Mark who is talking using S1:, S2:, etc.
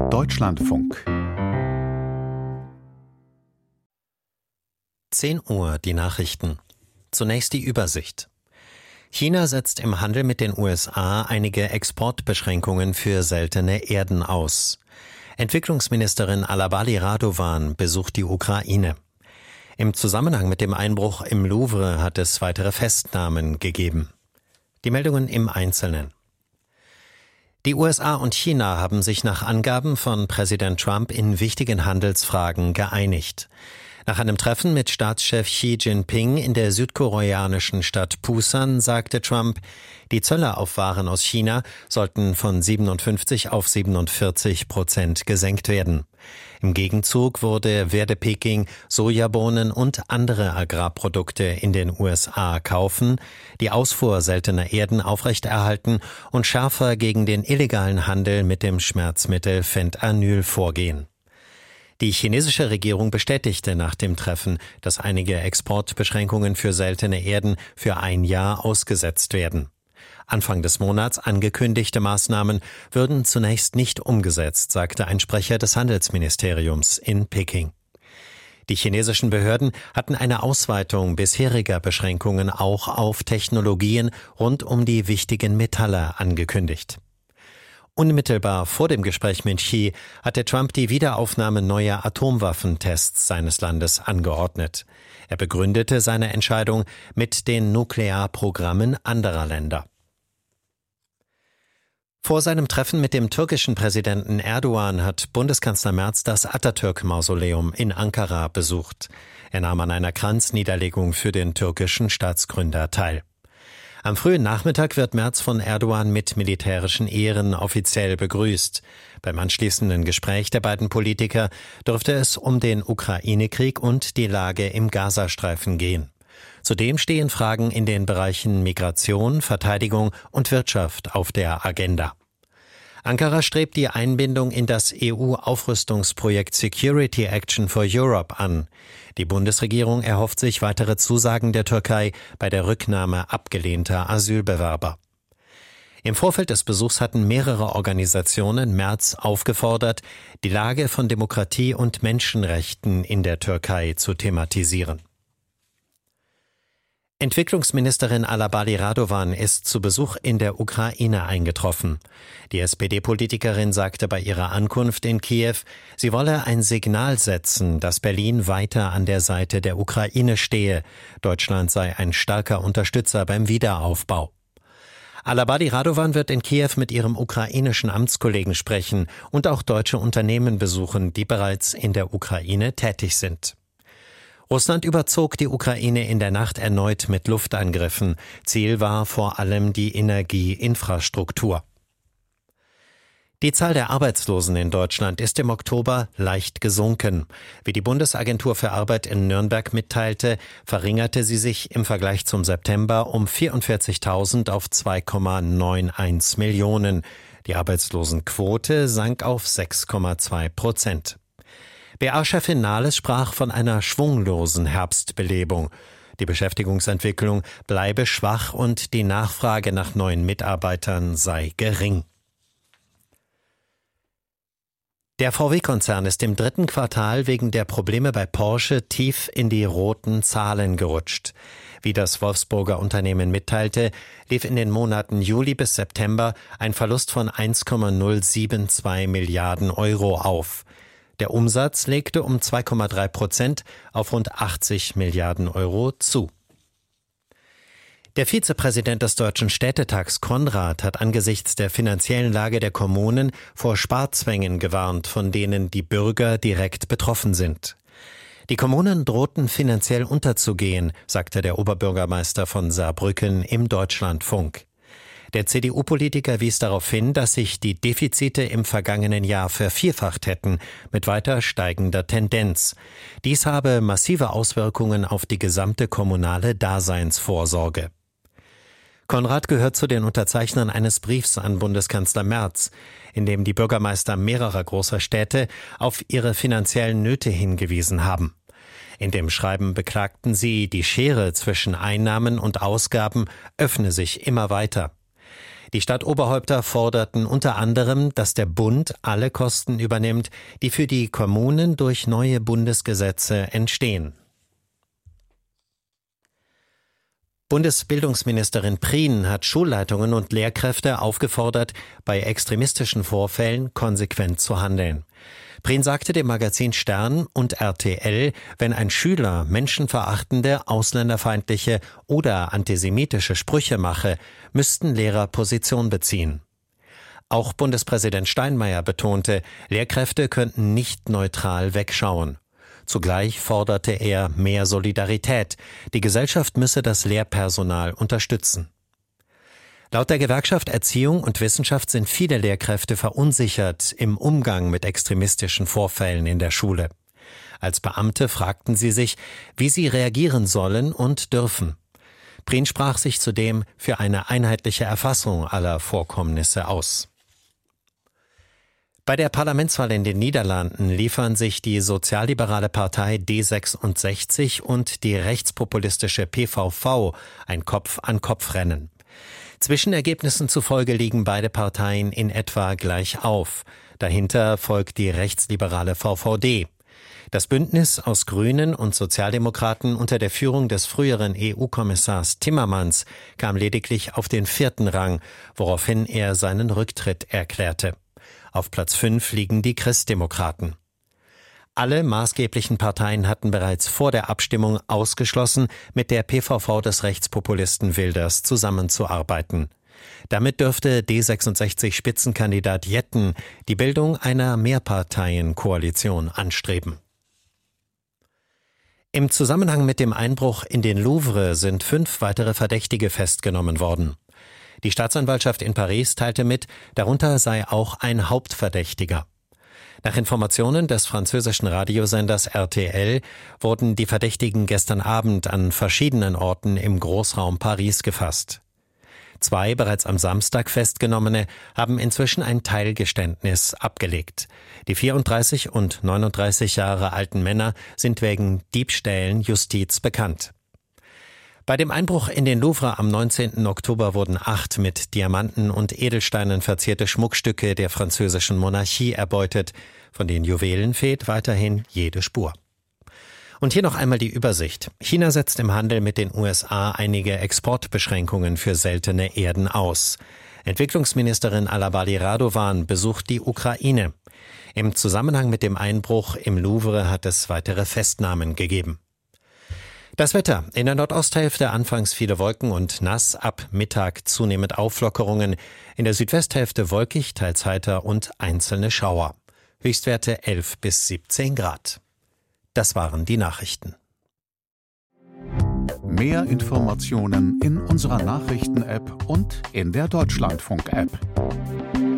S1: Deutschlandfunk
S2: 10 Uhr die Nachrichten. Zunächst die Übersicht. China setzt im Handel mit den USA einige Exportbeschränkungen für seltene Erden aus. Entwicklungsministerin Alabali Radovan besucht die Ukraine. Im Zusammenhang mit dem Einbruch im Louvre hat es weitere Festnahmen gegeben. Die Meldungen im Einzelnen. Die USA und China haben sich nach Angaben von Präsident Trump in wichtigen Handelsfragen geeinigt. Nach einem Treffen mit Staatschef Xi Jinping in der südkoreanischen Stadt Pusan sagte Trump, die Zölle auf Waren aus China sollten von 57 auf 47% gesenkt werden. Im Gegenzug werde Peking Sojabohnen und andere Agrarprodukte in den USA kaufen, die Ausfuhr seltener Erden aufrechterhalten und schärfer gegen den illegalen Handel mit dem Schmerzmittel Fentanyl vorgehen. Die chinesische Regierung bestätigte nach dem Treffen, dass einige Exportbeschränkungen für seltene Erden für ein Jahr ausgesetzt werden. Anfang des Monats angekündigte Maßnahmen würden zunächst nicht umgesetzt, sagte ein Sprecher des Handelsministeriums in Peking. Die chinesischen Behörden hatten eine Ausweitung bisheriger Beschränkungen auch auf Technologien rund um die wichtigen Metalle angekündigt. Unmittelbar vor dem Gespräch mit Xi hatte Trump die Wiederaufnahme neuer Atomwaffentests seines Landes angeordnet. Er begründete seine Entscheidung mit den Nuklearprogrammen anderer Länder. Vor seinem Treffen mit dem türkischen Präsidenten Erdogan hat Bundeskanzler Merz das Atatürk-Mausoleum in Ankara besucht. Er nahm an einer Kranzniederlegung für den türkischen Staatsgründer teil. Am frühen Nachmittag wird Merz von Erdogan mit militärischen Ehren offiziell begrüßt. Beim anschließenden Gespräch der beiden Politiker dürfte es um den Ukraine-Krieg und die Lage im Gazastreifen gehen. Zudem stehen Fragen in den Bereichen Migration, Verteidigung und Wirtschaft auf der Agenda. Ankara strebt die Einbindung in das EU-Aufrüstungsprojekt Security Action for Europe an. Die Bundesregierung erhofft sich weitere Zusagen der Türkei bei der Rücknahme abgelehnter Asylbewerber. Im Vorfeld des Besuchs hatten mehrere Organisationen Merz aufgefordert, die Lage von Demokratie und Menschenrechten in der Türkei zu thematisieren. Entwicklungsministerin Alabali Radovan ist zu Besuch in der Ukraine eingetroffen. Die SPD-Politikerin sagte bei ihrer Ankunft in Kiew, sie wolle ein Signal setzen, dass Berlin weiter an der Seite der Ukraine stehe. Deutschland sei ein starker Unterstützer beim Wiederaufbau. Alabali Radovan wird in Kiew mit ihrem ukrainischen Amtskollegen sprechen und auch deutsche Unternehmen besuchen, die bereits in der Ukraine tätig sind. Russland überzog die Ukraine in der Nacht erneut mit Luftangriffen. Ziel war vor allem die Energieinfrastruktur. Die Zahl der Arbeitslosen in Deutschland ist im Oktober leicht gesunken. Wie die Bundesagentur für Arbeit in Nürnberg mitteilte, verringerte sie sich im Vergleich zum September um 44.000 auf 2,91 Millionen. Die Arbeitslosenquote sank auf 6,2%. BA-Chefin Nahles sprach von einer schwunglosen Herbstbelebung. Die Beschäftigungsentwicklung bleibe schwach und die Nachfrage nach neuen Mitarbeitern sei gering. Der VW-Konzern ist im 3. Quartal wegen der Probleme bei Porsche tief in die roten Zahlen gerutscht. Wie das Wolfsburger Unternehmen mitteilte, lief in den Monaten Juli bis September ein Verlust von 1,072 Milliarden Euro auf. Der Umsatz legte um 2,3% auf rund 80 Milliarden Euro zu. Der Vizepräsident des Deutschen Städtetags Konrad hat angesichts der finanziellen Lage der Kommunen vor Sparzwängen gewarnt, von denen die Bürger direkt betroffen sind. Die Kommunen drohten finanziell unterzugehen, sagte der Oberbürgermeister von Saarbrücken im Deutschlandfunk. Der CDU-Politiker wies darauf hin, dass sich die Defizite im vergangenen Jahr vervierfacht hätten, mit weiter steigender Tendenz. Dies habe massive Auswirkungen auf die gesamte kommunale Daseinsvorsorge. Konrad gehört zu den Unterzeichnern eines Briefs an Bundeskanzler Merz, in dem die Bürgermeister mehrerer großer Städte auf ihre finanziellen Nöte hingewiesen haben. In dem Schreiben beklagten sie, die Schere zwischen Einnahmen und Ausgaben öffne sich immer weiter. Die Stadtoberhäupter forderten unter anderem, dass der Bund alle Kosten übernimmt, die für die Kommunen durch neue Bundesgesetze entstehen. Bundesbildungsministerin Prien hat Schulleitungen und Lehrkräfte aufgefordert, bei extremistischen Vorfällen konsequent zu handeln. Prien sagte dem Magazin Stern und RTL, wenn ein Schüler menschenverachtende, ausländerfeindliche oder antisemitische Sprüche mache, müssten Lehrer Position beziehen. Auch Bundespräsident Steinmeier betonte, Lehrkräfte könnten nicht neutral wegschauen. Zugleich forderte er mehr Solidarität. Die Gesellschaft müsse das Lehrpersonal unterstützen. Laut der Gewerkschaft Erziehung und Wissenschaft sind viele Lehrkräfte verunsichert im Umgang mit extremistischen Vorfällen in der Schule. Als Beamte fragten sie sich, wie sie reagieren sollen und dürfen. Prien sprach sich zudem für eine einheitliche Erfassung aller Vorkommnisse aus. Bei der Parlamentswahl in den Niederlanden liefern sich die sozialliberale Partei D66 und die rechtspopulistische PVV ein Kopf-an-Kopf-Rennen. Zwischenergebnissen zufolge liegen beide Parteien in etwa gleich auf. Dahinter folgt die rechtsliberale VVD. Das Bündnis aus Grünen und Sozialdemokraten unter der Führung des früheren EU-Kommissars Timmermans kam lediglich auf den 4. Rang, woraufhin er seinen Rücktritt erklärte. Auf Platz 5 liegen die Christdemokraten. Alle maßgeblichen Parteien hatten bereits vor der Abstimmung ausgeschlossen, mit der PVV des Rechtspopulisten Wilders zusammenzuarbeiten. Damit dürfte D66-Spitzenkandidat Jetten die Bildung einer Mehrparteienkoalition anstreben. Im Zusammenhang mit dem Einbruch in den Louvre sind 5 weitere Verdächtige festgenommen worden. Die Staatsanwaltschaft in Paris teilte mit, darunter sei auch ein Hauptverdächtiger. Nach Informationen des französischen Radiosenders RTL wurden die Verdächtigen gestern Abend an verschiedenen Orten im Großraum Paris gefasst. 2 bereits am Samstag Festgenommene haben inzwischen ein Teilgeständnis abgelegt. Die 34 und 39 Jahre alten Männer sind wegen Diebstählen Justiz bekannt. Bei dem Einbruch in den Louvre am 19. Oktober wurden 8 mit Diamanten und Edelsteinen verzierte Schmuckstücke der französischen Monarchie erbeutet. Von den Juwelen fehlt weiterhin jede Spur. Und hier noch einmal die Übersicht. China setzt im Handel mit den USA einige Exportbeschränkungen für seltene Erden aus. Entwicklungsministerin Alabali Radovan besucht die Ukraine. Im Zusammenhang mit dem Einbruch im Louvre hat es weitere Festnahmen gegeben. Das Wetter. In der Nordosthälfte anfangs viele Wolken und nass, ab Mittag zunehmend Auflockerungen. In der Südwesthälfte wolkig, teils heiter und einzelne Schauer. Höchstwerte 11 bis 17 Grad. Das waren die Nachrichten.
S1: Mehr Informationen in unserer Nachrichten-App und in der Deutschlandfunk-App.